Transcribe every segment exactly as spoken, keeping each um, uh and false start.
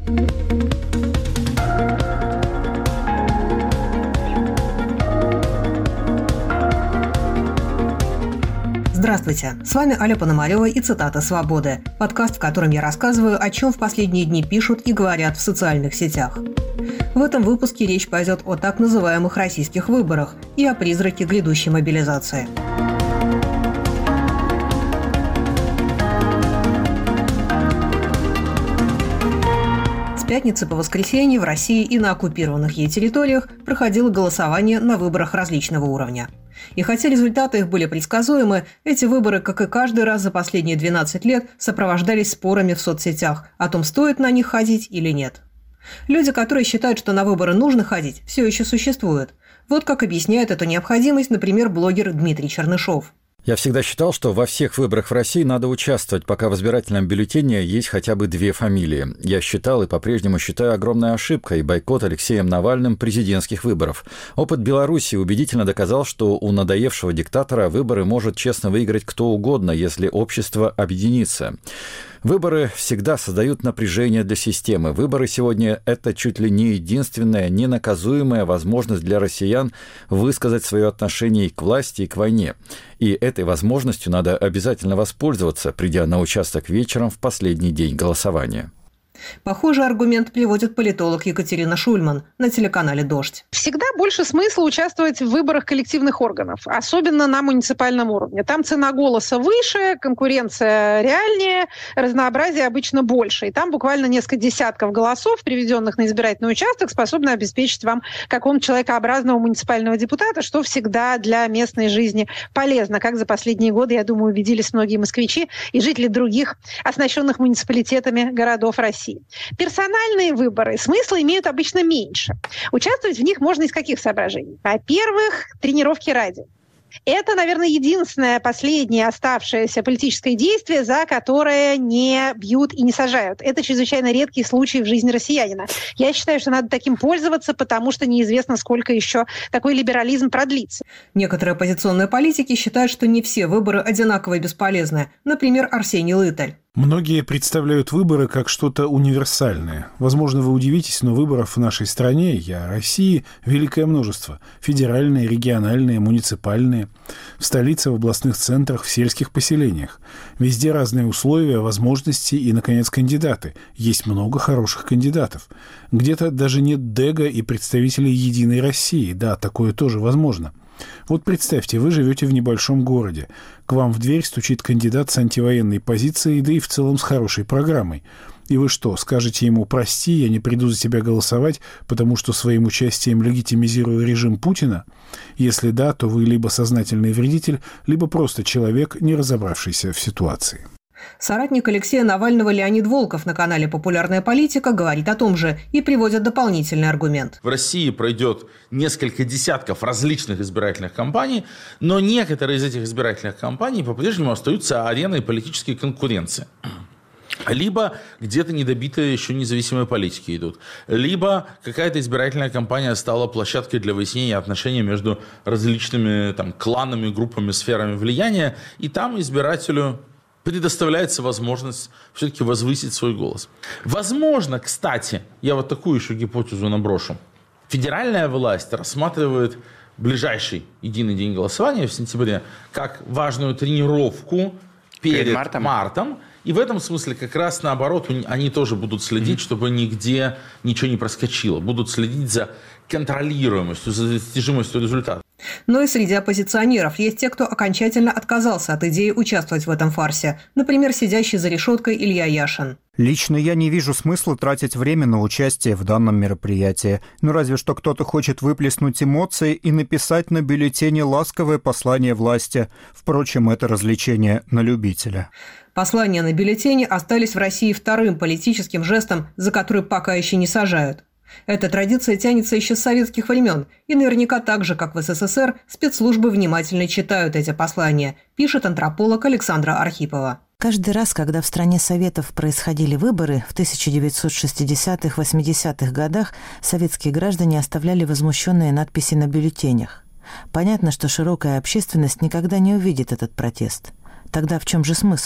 Здравствуйте, с вами Аля Пономарева и «Цитата свободы», подкаст, в котором я рассказываю, о чем в последние дни пишут и говорят в социальных сетях. В этом выпуске речь пойдет о так называемых российских выборах и о призраке грядущей мобилизации. С пятницы по воскресенье в России и на оккупированных ей территориях проходило голосование на выборах различного уровня. И хотя результаты их были предсказуемы, эти выборы, как и каждый раз за последние двенадцать лет, сопровождались спорами в соцсетях о том, стоит на них ходить или нет. Люди, которые считают, что на выборы нужно ходить, все еще существуют. Вот как объясняет эту необходимость, например, блогер Дмитрий Чернышов. Я всегда считал, что во всех выборах в России надо участвовать, пока в избирательном бюллетене есть хотя бы две фамилии. Я считал и по-прежнему считаю огромной ошибкой бойкот Алексеем Навальным президентских выборов. Опыт Беларуси убедительно доказал, что у надоевшего диктатора выборы может честно выиграть кто угодно, если общество объединится. Выборы всегда создают напряжение для системы. Выборы сегодня – это чуть ли не единственная ненаказуемая возможность для россиян высказать свое отношение и к власти, и к войне. И этой возможностью надо обязательно воспользоваться, придя на участок вечером в последний день голосования. Похожий аргумент приводит политолог Екатерина Шульман на телеканале «Дождь». Всегда больше смысла участвовать в выборах коллективных органов, особенно на муниципальном уровне. Там цена голоса выше, конкуренция реальнее, разнообразие обычно больше. И там буквально несколько десятков голосов, приведенных на избирательный участок, способны обеспечить вам какого-то человекообразного муниципального депутата, что всегда для местной жизни полезно. Как за последние годы, я думаю, убедились многие москвичи и жители других оснащенных муниципалитетами городов России. Персональные выборы смысла имеют обычно меньше. Участвовать в них можно из каких соображений? Во-первых, тренировки ради. Это, наверное, единственное последнее оставшееся политическое действие, за которое не бьют и не сажают. Это чрезвычайно редкий случай в жизни россиянина. Я считаю, что надо таким пользоваться, потому что неизвестно, сколько еще такой либерализм продлится. Некоторые оппозиционные политики считают, что не все выборы одинаково и бесполезны. Например, Арсений Лыталь. Многие представляют выборы как что-то универсальное. Возможно, вы удивитесь, но выборов в нашей стране, я России, великое множество. Федеральные, региональные, муниципальные. В столице, в областных центрах, в сельских поселениях. Везде разные условия, возможности и, наконец, кандидаты. Есть много хороших кандидатов. Где-то даже нет ДЭГа и представителей «Единой России». Да, такое тоже возможно. Вот представьте, вы живете в небольшом городе. К вам в дверь стучит кандидат с антивоенной позицией, да и в целом с хорошей программой. И вы что, скажете ему: «Прости, я не приду за тебя голосовать, потому что своим участием легитимизирую режим Путина»? Если да, то вы либо сознательный вредитель, либо просто человек, не разобравшийся в ситуации. Соратник Алексея Навального Леонид Волков на канале «Популярная политика» говорит о том же и приводит дополнительный аргумент. В России пройдет несколько десятков различных избирательных кампаний, но некоторые из этих избирательных кампаний по-прежнему остаются ареной политической конкуренции. Либо где-то недобитые еще независимые политики идут. Либо какая-то избирательная кампания стала площадкой для выяснения отношений между различными там, кланами, группами, сферами влияния. И там избирателю предоставляется возможность все-таки возвысить свой голос. Возможно, кстати, я вот такую еще гипотезу наброшу. Федеральная власть рассматривает ближайший единый день голосования в сентябре как важную тренировку перед, перед мартом. мартом. И в этом смысле как раз наоборот они тоже будут следить, mm-hmm. чтобы нигде ничего не проскочило. Будут следить за контролируемостью, за достижимостью результата. Но и среди оппозиционеров есть те, кто окончательно отказался от идеи участвовать в этом фарсе. Например, сидящий за решеткой Илья Яшин. Лично я не вижу смысла тратить время на участие в данном мероприятии. Ну разве что кто-то хочет выплеснуть эмоции и написать на бюллетене ласковое послание власти. Впрочем, это развлечение на любителя. Послания на бюллетене остались в России вторым политическим жестом, за который пока еще не сажают. Эта традиция тянется еще с советских времен, и наверняка так же, как в СССР, спецслужбы внимательно читают эти послания, пишет антрополог Александра Архипова. Каждый раз, когда в стране Советов происходили выборы в тысяча девятьсот шестидесятых-восьмидесятых годах, советские граждане оставляли возмущенные надписи на бюллетенях. Понятно, что широкая общественность никогда не увидит этот протест. Тогда в чем же смысл?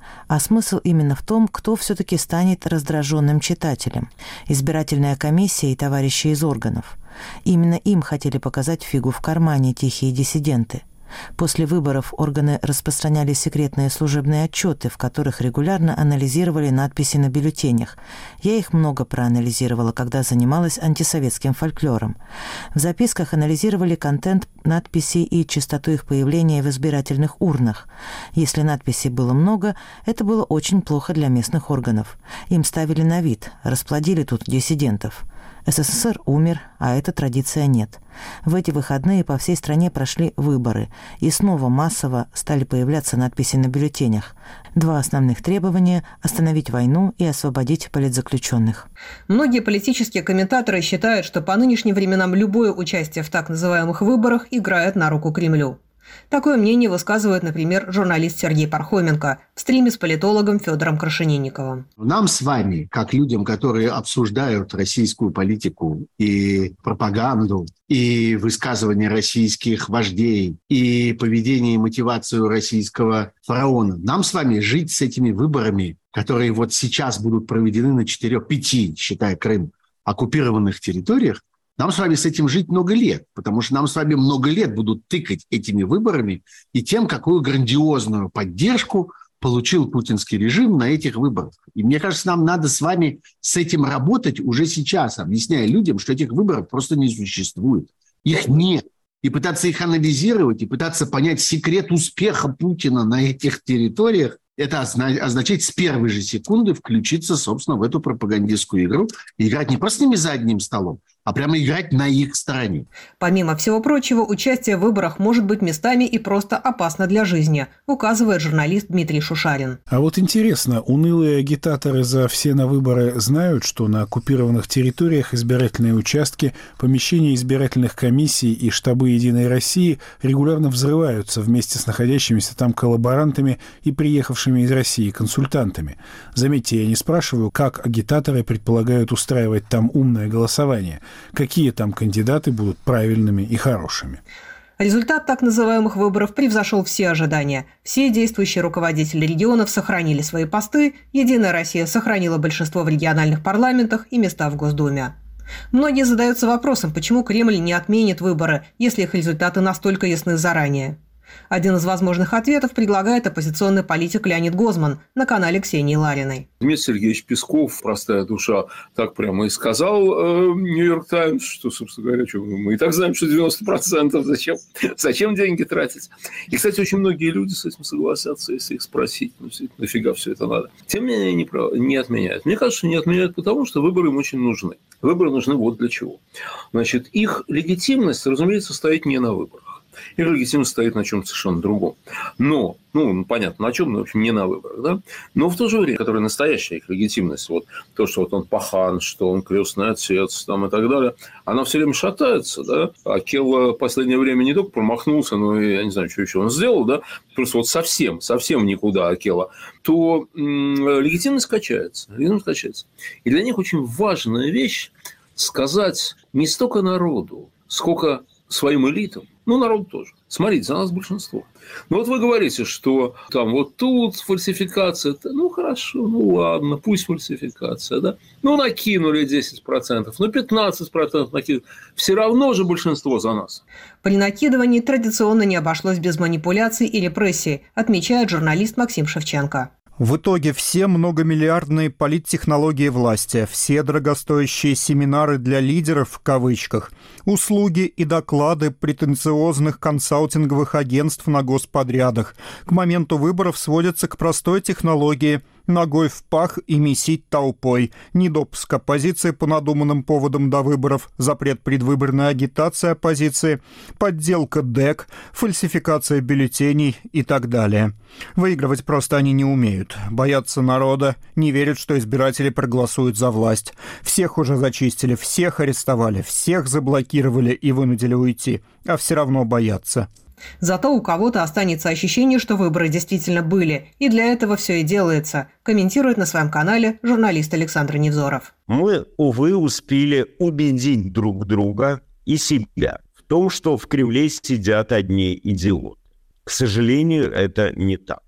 А смысл именно в том, кто все-таки станет раздраженным читателем. Избирательная комиссия и товарищи из органов. Именно им хотели показать фигу в кармане тихие диссиденты. После выборов органы распространяли секретные служебные отчеты, в которых регулярно анализировали надписи на бюллетенях. Я их много проанализировала, когда занималась антисоветским фольклором. В записках анализировали контент надписей и частоту их появления в избирательных урнах. Если надписей было много, это было очень плохо для местных органов. Им ставили на вид, расплодили тут диссидентов. СССР умер, а эта традиция нет. В эти выходные по всей стране прошли выборы, и снова массово стали появляться надписи на бюллетенях. Два основных требования – остановить войну и освободить политзаключенных. Многие политические комментаторы считают, что по нынешним временам любое участие в так называемых выборах играет на руку Кремлю. Такое мнение высказывает, например, журналист Сергей Пархоменко в стриме с политологом Федором Крашенинниковым. Нам с вами, как людям, которые обсуждают российскую политику и пропаганду, и высказывания российских вождей, и поведение и мотивацию российского фараона, нам с вами жить с этими выборами, которые вот сейчас будут проведены на четырех-пяти, считая Крым, оккупированных территориях, нам с вами с этим жить много лет, потому что нам с вами много лет будут тыкать этими выборами и тем, какую грандиозную поддержку получил путинский режим на этих выборах. И мне кажется, нам надо с вами с этим работать уже сейчас, объясняя людям, что этих выборов просто не существует. Их нет. И пытаться их анализировать, и пытаться понять секрет успеха Путина на этих территориях, это означает с первой же секунды включиться, собственно, в эту пропагандистскую игру и играть не просто с ними за одним столом, а прямо играть на их стороне. Помимо всего прочего, участие в выборах может быть местами и просто опасно для жизни, указывает журналист Дмитрий Шушарин. А вот интересно, унылые агитаторы за «все на выборы» знают, что на оккупированных территориях избирательные участки, помещения избирательных комиссий и штабы «Единой России» регулярно взрываются вместе с находящимися там коллаборантами и приехавшими из России консультантами. Заметьте, я не спрашиваю, как агитаторы предполагают устраивать там умное голосование, какие там кандидаты будут правильными и хорошими. Результат так называемых выборов превзошел все ожидания. Все действующие руководители регионов сохранили свои посты, «Единая Россия» сохранила большинство в региональных парламентах и места в Госдуме. Многие задаются вопросом, почему Кремль не отменит выборы, если их результаты настолько ясны заранее. Один из возможных ответов предлагает оппозиционный политик Леонид Гозман на канале Ксении Лариной. Дмитрий Сергеевич Песков, простая душа, так прямо и сказал э, «Нью-Йорк Таймс», что, собственно говоря, что, мы и так знаем, что девяносто процентов зачем, зачем деньги тратить. И, кстати, очень многие люди с этим согласятся, если их спросить, ну, нафига все это надо. Тем не менее, не, прав... не отменяют. Мне кажется, не отменяют потому, что выборы им очень нужны. Выборы нужны вот для чего. Значит, их легитимность, разумеется, стоит не на выборах. Их легитимность стоит на чем-то совершенно другом. Но, ну, понятно, на чем, но, в общем, не на выборах, да? Но в то же время, которая настоящая их легитимность, вот то, что вот он пахан, что он крестный отец там, и так далее, она все время шатается, да? Акела в последнее время не только промахнулся, но и, я не знаю, что еще он сделал, да? Просто вот совсем, совсем никуда Акела, то м- легитимность качается, легитимность качается. И для них очень важная вещь сказать не столько народу, сколько своим элитам, ну, народ тоже. Смотрите, за нас большинство. Ну, вот вы говорите, что там вот тут фальсификация. Ну, хорошо, ну, ладно, пусть фальсификация, да. Ну, накинули десять процентов, ну, пятнадцать процентов накинули. Все равно же большинство за нас. При накидывании традиционно не обошлось без манипуляций и репрессий, отмечает журналист Максим Шевченко. В итоге все многомиллиардные политтехнологии власти, все дорогостоящие семинары для лидеров в кавычках, услуги и доклады претенциозных консалтинговых агентств на господрядах к моменту выборов сводятся к простой технологии – ногой в пах и месить толпой, недопуск оппозиции по надуманным поводам до выборов, запрет предвыборной агитации оппозиции, подделка ДЭК, фальсификация бюллетеней и так далее. Выигрывать просто они не умеют, боятся народа, не верят, что избиратели проголосуют за власть. Всех уже зачистили, всех арестовали, всех заблокировали и вынудили уйти, а все равно боятся. Зато у кого-то останется ощущение, что выборы действительно были, и для этого все и делается, комментирует на своем канале журналист Александр Невзоров. Мы, увы, успели убедить друг друга и себя в том, что в Кремле сидят одни идиоты. К сожалению, это не так.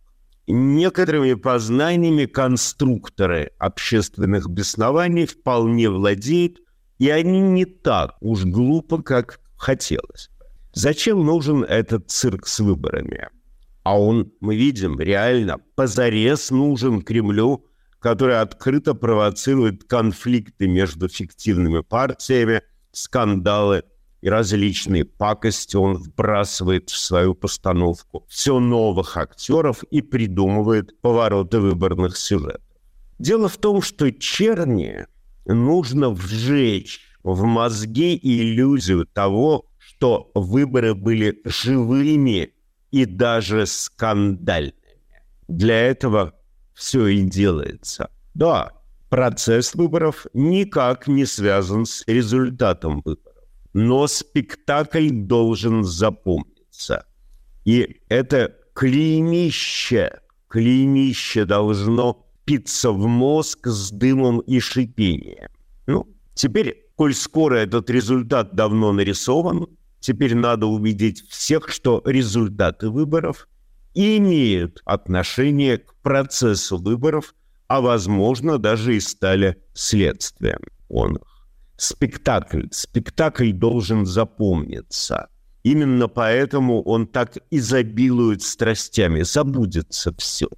некоторыми познаниями конструкторы общественных беснований вполне владеют, и они не так уж глупо, как хотелось. Зачем нужен этот цирк с выборами? А он, мы видим, реально позарез нужен Кремлю, который открыто провоцирует конфликты между фиктивными партиями, скандалы и различные пакости он вбрасывает в свою постановку все новых актеров и придумывает повороты выборных сюжетов. Дело в том, что черни нужно вжечь в мозги иллюзию того, что выборы были живыми и даже скандальными. Для этого все и делается. Да, процесс выборов никак не связан с результатом выборов. Но спектакль должен запомниться. И это клеймище, клеймище должно питься в мозг с дымом и шипением. Ну, теперь, коль скоро этот результат давно нарисован, теперь надо убедить всех, что результаты выборов имеют отношение к процессу выборов, а, возможно, даже и стали следствием он. Спектакль. Спектакль должен запомниться. Именно поэтому он так изобилует страстями. Забудется все.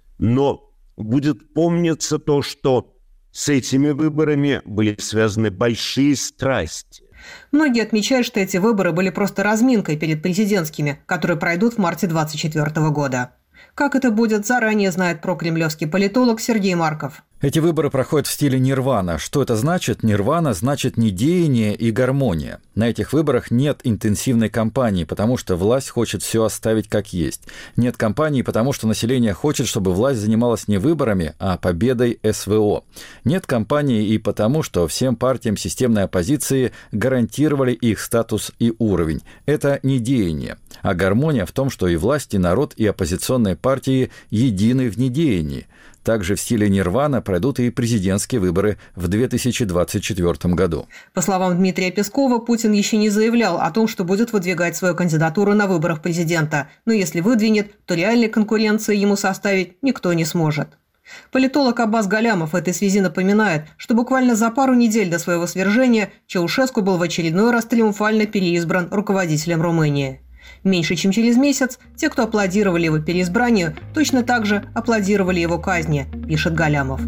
Но будет помниться то, что с этими выборами были связаны большие страсти. Многие отмечают, что эти выборы были просто разминкой перед президентскими, которые пройдут в марте двадцать четвёртого года. Как это будет, заранее знает прокремлевский политолог Сергей Марков. Эти выборы проходят в стиле нирвана. Что это значит? Нирвана значит недеяние и гармония. На этих выборах нет интенсивной кампании, потому что власть хочет все оставить как есть. Нет кампании, потому что население хочет, чтобы власть занималась не выборами, а победой эс вэ о. Нет кампании и потому, что всем партиям системной оппозиции гарантировали их статус и уровень. Это недеяние. А гармония в том, что и власть, и народ, и оппозиционные партии едины в недеянии. Также в стиле нирвана пройдут и президентские выборы в две тысячи двадцать четвёртом году. По словам Дмитрия Пескова, Путин еще не заявлял о том, что будет выдвигать свою кандидатуру на выборах президента. Но если выдвинет, то реальной конкуренции ему составить никто не сможет. Политолог Аббас Галямов в этой связи напоминает, что буквально за пару недель до своего свержения Чаушеску был в очередной раз триумфально переизбран руководителем Румынии. Меньше чем через месяц те, кто аплодировали его переизбранию, точно так же аплодировали его казни, пишет Галямов.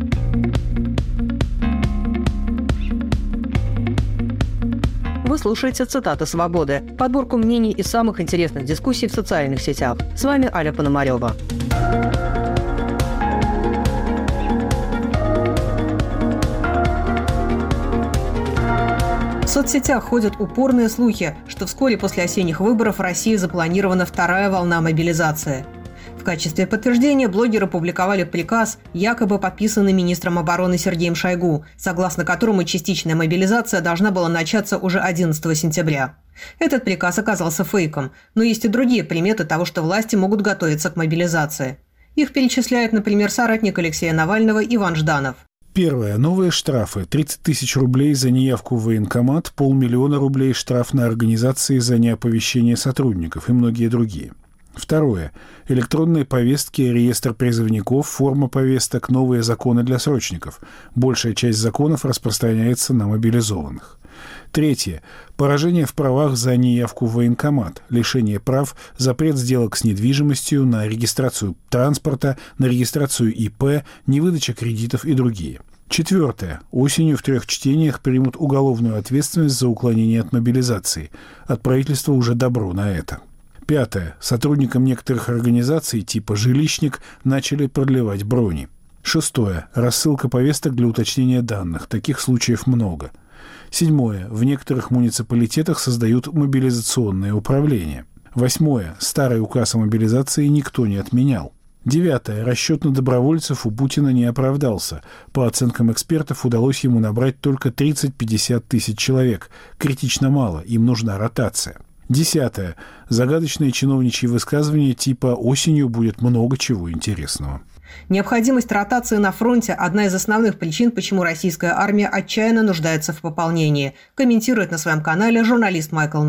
Вы слушаете «Цитаты свободы» – подборку мнений из самых интересных дискуссий в социальных сетях. С вами Аля Пономарева. В соцсетях ходят упорные слухи, что вскоре после осенних выборов в России запланирована вторая волна мобилизации. В качестве подтверждения блогеры публиковали приказ, якобы подписанный министром обороны Сергеем Шойгу, согласно которому частичная мобилизация должна была начаться уже одиннадцатого сентября. Этот приказ оказался фейком, но есть и другие приметы того, что власти могут готовиться к мобилизации. Их перечисляет, например, соратник Алексея Навального Иван Жданов. Первое. Новые штрафы. тридцать тысяч рублей за неявку в военкомат, полмиллиона рублей штраф на организации за неоповещение сотрудников и многие другие. Второе. Электронные повестки, реестр призывников, форма повесток, новые законы для срочников. Большая часть законов распространяется на мобилизованных. Третье. Поражение в правах за неявку в военкомат, лишение прав, запрет сделок с недвижимостью, на регистрацию транспорта, на регистрацию и пэ, невыдача кредитов и другие. Четвертое. Осенью в трех чтениях примут уголовную ответственность за уклонение от мобилизации. От правительства уже добро на это. Пятое. Сотрудникам некоторых организаций типа «Жилищник» начали продлевать брони. Шестое. Рассылка повесток для уточнения данных. Таких случаев много. Седьмое. В некоторых муниципалитетах создают мобилизационное управление. Восьмое. Старый указ о мобилизации никто не отменял. Девятое. Расчет на добровольцев у Путина не оправдался. По оценкам экспертов, удалось ему набрать только тридцать-пятьдесят тысяч человек. Критично мало, им нужна ротация. Десятое. Загадочные чиновничьи высказывания типа «осенью будет много чего интересного». Необходимость ротации на фронте – одна из основных причин, почему российская армия отчаянно нуждается в пополнении, комментирует на своем канале журналист Майкл Наки.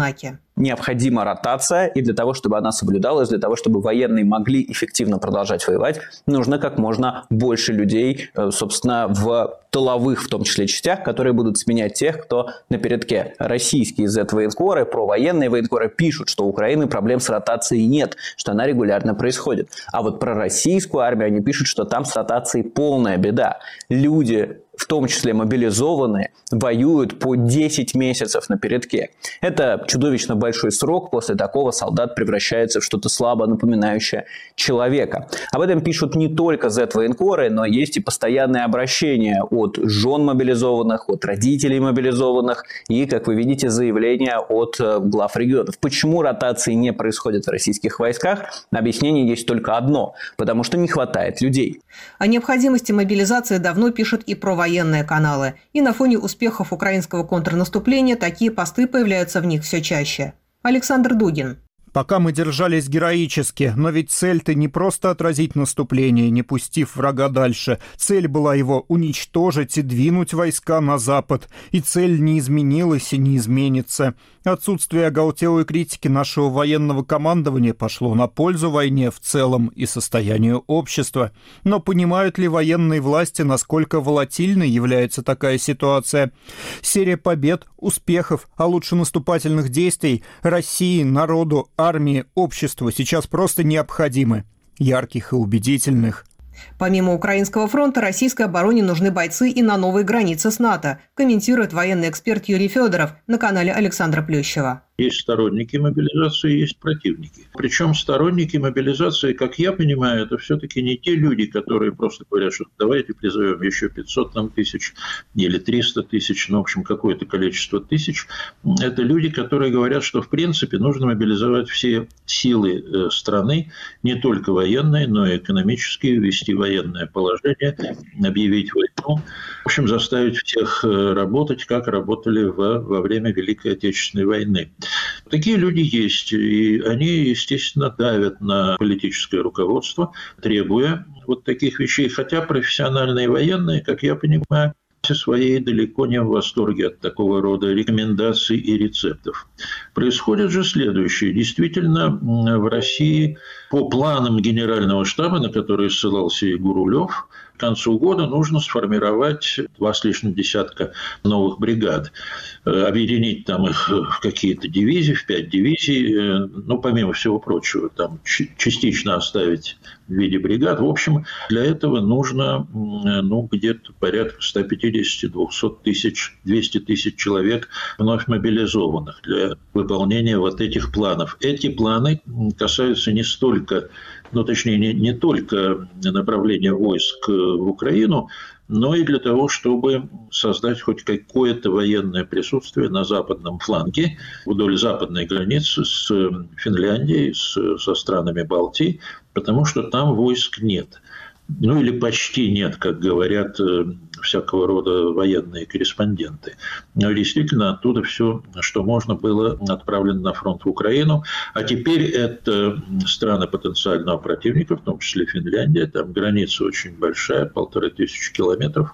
необходима ротация, и для того, чтобы она соблюдалась, для того, чтобы военные могли эффективно продолжать воевать, нужно как можно больше людей, собственно, в тыловых, в том числе, частях, которые будут сменять тех, кто на передке. Российские зет-военкоры, провоенные военкоры пишут, что у Украины проблем с ротацией нет, что она регулярно происходит. А вот про российскую армию они пишут, что там с ротацией полная беда. Люди, в том числе мобилизованные, воюют по десять месяцев на передке. Это чудовищно большой срок. После такого солдат превращается в что-то слабо напоминающее человека. Об этом пишут не только зет-военкоры, но есть и постоянные обращения от жен мобилизованных, от родителей мобилизованных и, как вы видите, заявления от глав регионов. Почему ротации не происходит в российских войсках? Объяснение есть только одно – потому что не хватает людей. О необходимости мобилизации давно пишут и провоенные каналы. И на фоне успехов украинского контрнаступления такие посты появляются в них все чаще. Александр Дугин. Пока мы держались героически, но ведь цель-то не просто отразить наступление, не пустив врага дальше. Цель была его уничтожить и двинуть войска на запад. И цель не изменилась и не изменится. Отсутствие оголтелой критики нашего военного командования пошло на пользу войне в целом и состоянию общества. Но понимают ли военные власти, насколько волатильной является такая ситуация? Серия побед, успехов, а лучше наступательных действий России, народу, армии, обществу сейчас просто необходимы. Ярких и убедительных. Помимо Украинского фронта, российской обороне нужны бойцы и на новой границе с НАТО, комментирует военный эксперт Юрий Федоров на канале Александра Плющева. Есть сторонники мобилизации, есть противники. Причем сторонники мобилизации, как я понимаю, это все-таки не те люди, которые просто говорят, что давайте призовем еще пятьсот там, тысяч или триста тысяч, ну, в общем, какое-то количество тысяч. Это люди, которые говорят, что в принципе нужно мобилизовать все силы страны, не только военные, но и экономические, ввести военное положение, объявить войну, в общем, заставить всех работать, как работали во, во время Великой Отечественной войны. Такие люди есть, и они, естественно, давят на политическое руководство, требуя вот таких вещей. Хотя профессиональные военные, как я понимаю, своей далеко не в восторге от такого рода рекомендаций и рецептов. Происходит же следующее. Действительно, в России по планам Генерального штаба, на которые ссылался и Гурулев, к концу года нужно сформировать два с лишним десятка новых бригад, объединить там их в какие-то дивизии, в пять дивизий, ну, помимо всего прочего, там частично оставить в виде бригад. В общем, для этого нужно, ну, где-то порядка сто пятьдесят - двести тысяч, двести тысяч человек вновь мобилизованных для выполнения вот этих планов. Эти планы касаются не столько, ну, точнее, не, не только направления войск в Украину, но и для того, чтобы создать хоть какое-то военное присутствие на западном фланге, вдоль западной границы с Финляндией, с, со странами Балтии, потому что там войск нет. Ну, или почти нет, как говорят всякого рода военные корреспонденты. Но действительно оттуда все, что можно, было отправлено на фронт в Украину. А теперь это страны потенциального противника, в том числе Финляндия. Там граница очень большая, полторы тысячи километров.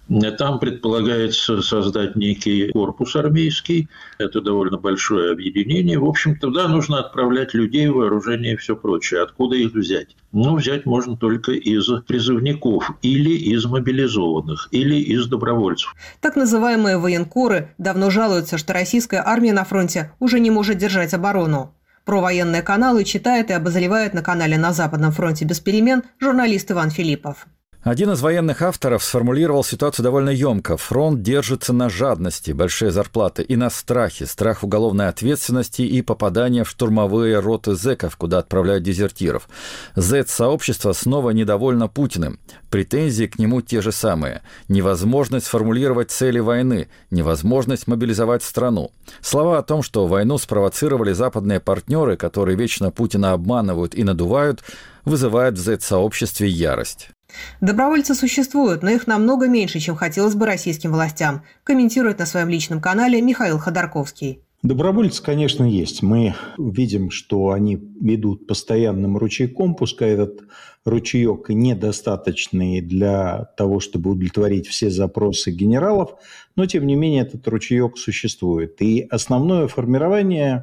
Там предполагается создать некий корпус армейский. Это довольно большое объединение. В общем, туда нужно отправлять людей, вооружение и все прочее. Откуда их взять? Ну, взять можно только из призывников или из мобилизованных, или из добровольцев. Так называемые военкоры давно жалуются, что российская армия на фронте уже не может держать оборону. Провоенные каналы читает и обозревает на канале «На Западном фронте без перемен» журналист Иван Филиппов. Один из военных авторов сформулировал ситуацию довольно емко. Фронт держится на жадности, большие зарплаты, и на страхе. Страх уголовной ответственности и попадания в штурмовые роты зэков, куда отправляют дезертиров. Зэт-сообщество снова недовольно Путиным. Претензии к нему те же самые. Невозможность сформулировать цели войны, невозможность мобилизовать страну. Слова о том, что войну спровоцировали западные партнеры, которые вечно Путина обманывают и надувают, вызывают в зэт-сообществе ярость. Добровольцы существуют, но их намного меньше, чем хотелось бы российским властям, комментирует на своем личном канале Михаил Ходорковский. Добровольцы, конечно, есть. Мы видим, что они идут постоянным ручейком, пускай этот ручеек недостаточный для того, чтобы удовлетворить все запросы генералов, но, тем не менее, этот ручеек существует. И основное формирование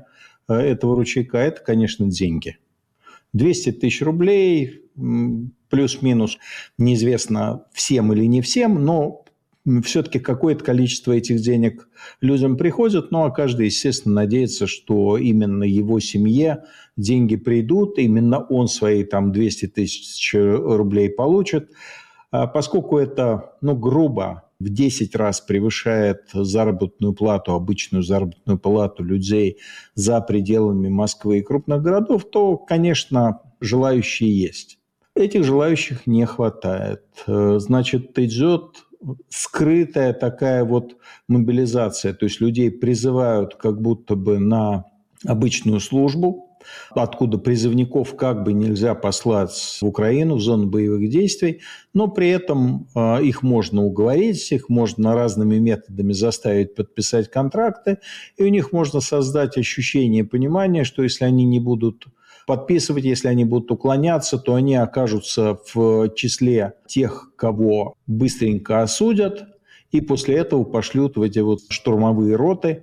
этого ручейка – это, конечно, деньги. двести тысяч рублей, плюс-минус, неизвестно всем или не всем, но все-таки какое-то количество этих денег людям приходит, ну а каждый, естественно, надеется, что именно его семье деньги придут, именно он свои там двести тысяч рублей получит. Поскольку это, ну, грубо, в десять раз превышает заработную плату, обычную заработную плату людей за пределами Москвы и крупных городов, то, конечно, желающие есть. Этих желающих не хватает. Значит, идет скрытая такая вот мобилизация, то есть людей призывают как будто бы на обычную службу, откуда призывников как бы нельзя послать в Украину, в зону боевых действий, но при этом э, их можно уговорить, их можно разными методами заставить подписать контракты, и у них можно создать ощущение и понимание, что если они не будут подписывать, если они будут уклоняться, то они окажутся в числе тех, кого быстренько осудят, и после этого пошлют в эти вот штурмовые роты,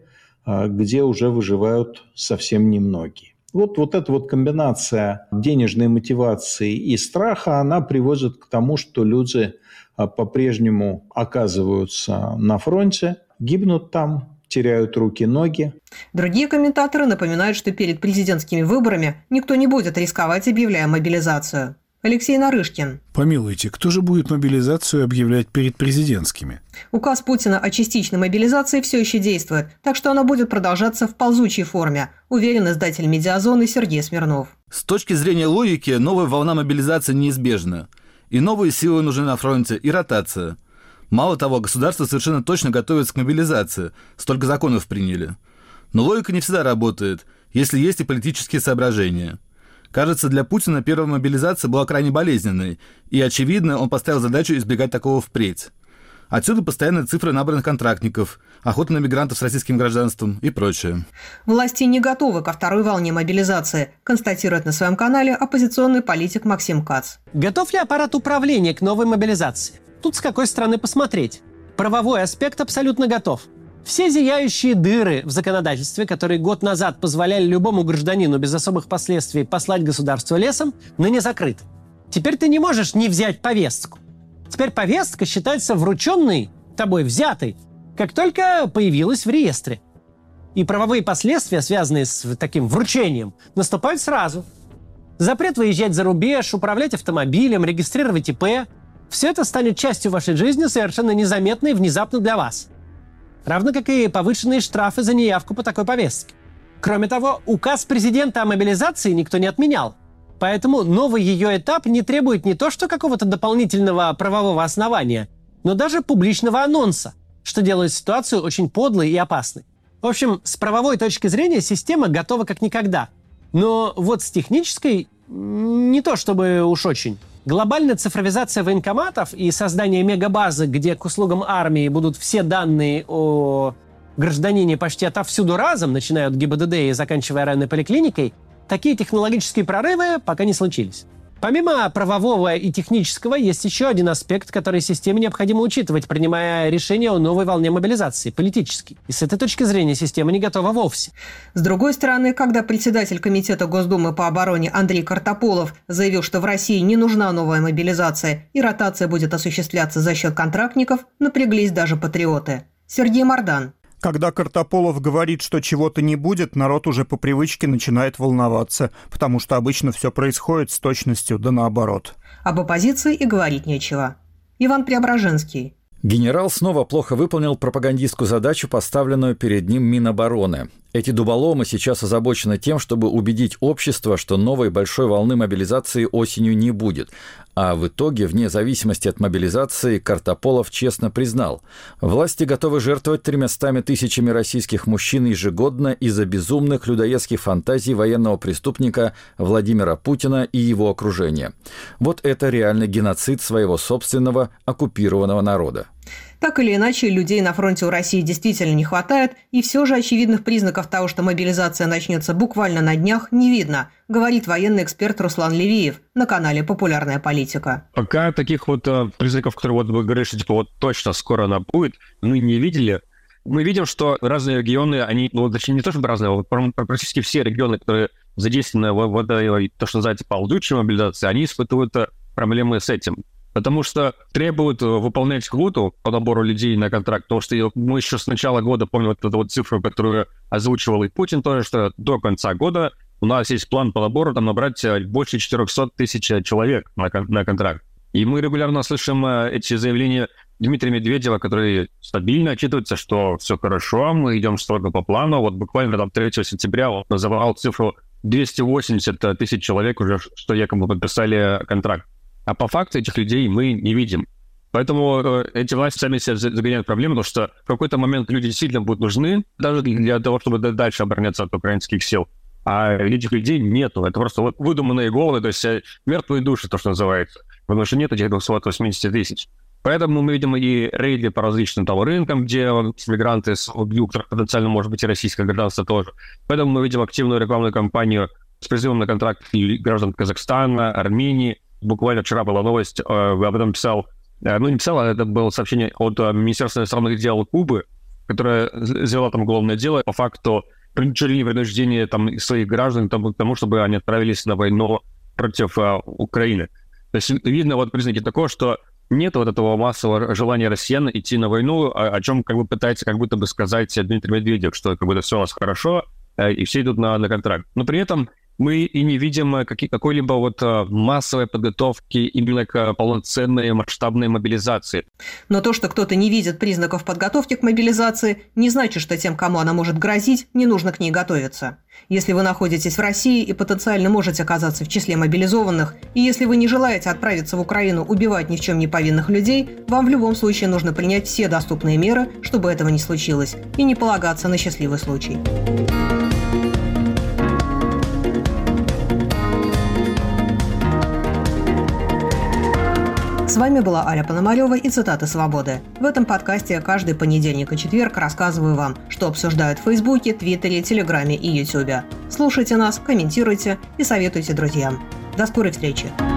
где уже выживают совсем немногие. Вот, вот эта вот комбинация денежной мотивации и страха, она приводит к тому, что люди по-прежнему оказываются на фронте, гибнут там, теряют руки, ноги. Другие комментаторы напоминают, что перед президентскими выборами никто не будет рисковать, объявляя мобилизацию. Алексей Нарышкин. Помилуйте, кто же будет мобилизацию объявлять перед президентскими? Указ Путина о частичной мобилизации все еще действует, так что она будет продолжаться в ползучей форме, уверен издатель «Медиазоны» Сергей Смирнов. С точки зрения логики, новая волна мобилизации неизбежна. И новые силы нужны на фронте, и ротация. Мало того, государство совершенно точно готовится к мобилизации, столько законов приняли. Но логика не всегда работает, если есть и политические соображения. Кажется, для Путина первая мобилизация была крайне болезненной, и, очевидно, он поставил задачу избегать такого впредь. Отсюда постоянные цифры набранных контрактников, охота на мигрантов с российским гражданством и прочее. Власти не готовы ко второй волне мобилизации, констатирует на своем канале оппозиционный политик Максим Кац. Готов ли аппарат управления к новой мобилизации? Тут с какой стороны посмотреть. Правовой аспект абсолютно готов. Все зияющие дыры в законодательстве, которые год назад позволяли любому гражданину без особых последствий послать государство лесом, ныне закрыты. Теперь ты не можешь не взять повестку. Теперь повестка считается врученной, тобой взятой, как только появилась в реестре. И правовые последствия, связанные с таким вручением, наступают сразу. Запрет выезжать за рубеж, управлять автомобилем, регистрировать ИП – все это станет частью вашей жизни совершенно незаметно и внезапно для вас. Равно как и повышенные штрафы за неявку по такой повестке. Кроме того, указ президента о мобилизации никто не отменял. Поэтому новый ее этап не требует не то что какого-то дополнительного правового основания, но даже публичного анонса, что делает ситуацию очень подлой и опасной. В общем, с правовой точки зрения система готова как никогда. Но вот с технической не то чтобы уж очень. Глобальная цифровизация военкоматов и создание мегабазы, где к услугам армии будут все данные о гражданине почти отовсюду разом, начиная от ГИБДД и заканчивая районной поликлиникой, такие технологические прорывы пока не случились. Помимо правового и технического, есть еще один аспект, который системе необходимо учитывать, принимая решение о новой волне мобилизации – политический. И с этой точки зрения система не готова вовсе. С другой стороны, когда председатель Комитета Госдумы по обороне Андрей Картополов заявил, что в России не нужна новая мобилизация и ротация будет осуществляться за счет контрактников, напряглись даже патриоты. Сергей Мордан. Когда Картополов говорит, что чего-то не будет, народ уже по привычке начинает волноваться, потому что обычно все происходит с точностью да наоборот. Об оппозиции и говорить нечего. Иван Преображенский. Генерал снова плохо выполнил пропагандистскую задачу, поставленную перед ним Минобороны. Эти дуболомы сейчас озабочены тем, чтобы убедить общество, что новой большой волны мобилизации осенью не будет. А в итоге, вне зависимости от мобилизации, Картополов честно признал: власти готовы жертвовать тремястами тысячами российских мужчин ежегодно из-за безумных людоедских фантазий военного преступника Владимира Путина и его окружения. Вот это реальный геноцид своего собственного оккупированного народа. Так или иначе, людей на фронте у России действительно не хватает, и все же очевидных признаков того, что мобилизация начнется буквально на днях, не видно, говорит военный эксперт Руслан Левиев на канале «Популярная политика». Пока таких вот признаков, которые вот вы говорите, что типа вот точно скоро она будет, мы не видели. Мы видим, что разные регионы, они, ну, точнее, не то чтобы разные, а практически все регионы, которые задействованы в, в этой, то, что называется, ползучей мобилизации, они испытывают проблемы с этим. Потому что требуют выполнять квоту по набору людей на контракт. Потому что мы еще с начала года, помню вот эту вот цифру, которую озвучивал и Путин тоже, что до конца года у нас есть план по набору там набрать больше четыреста тысяч человек на, на контракт. И мы регулярно слышим эти заявления Дмитрия Медведева, который стабильно отчитывается, что все хорошо, мы идем строго по плану. Вот буквально там третьего сентября он называл цифру двести восемьдесят тысяч человек уже, что якобы подписали контракт. А по факту этих людей мы не видим. Поэтому э, эти власти сами себя загоняют проблему, потому что в какой-то момент люди действительно будут нужны, даже для того, чтобы дальше обороняться от украинских сил. А этих людей нету. Это просто вот выдуманные головы, то есть мертвые души, то, что называется. Потому что нет этих двухсот восьмидесяти тысяч. Поэтому мы видим и рейды по различным там рынкам, где мигранты, у которых потенциально может быть и российское гражданство тоже. Поэтому мы видим активную рекламную кампанию с призывом на контракт граждан Казахстана, Армении. Буквально вчера была новость, э, об этом писал, э, ну не писал, а это было сообщение от э, Министерства иностранных дел Кубы, которое сделало там уголовное дело по факту принудительного принуждения там своих граждан к тому, чтобы они отправились на войну против э, Украины. То есть видно вот признаки такого, что нет вот этого массового желания россиян идти на войну, о, о чем как бы пытается как будто бы сказать Дмитрий Медведев, что как будто все у нас хорошо, э, и все идут на, на контракт. Но при этом мы и не видим какие, какой-либо вот массовой подготовки именно к полноценной масштабной мобилизации. Но то, что кто-то не видит признаков подготовки к мобилизации, не значит, что тем, кому она может грозить, не нужно к ней готовиться. Если вы находитесь в России и потенциально можете оказаться в числе мобилизованных, и если вы не желаете отправиться в Украину убивать ни в чем не повинных людей, вам в любом случае нужно принять все доступные меры, чтобы этого не случилось, и не полагаться на счастливый случай. С вами была Аля Пономарева и «Цитаты свободы». В этом подкасте каждый понедельник и четверг рассказываю вам, что обсуждают в Фейсбуке, Твиттере, Телеграме и Ютубе. Слушайте нас, комментируйте и советуйте друзьям. До скорой встречи!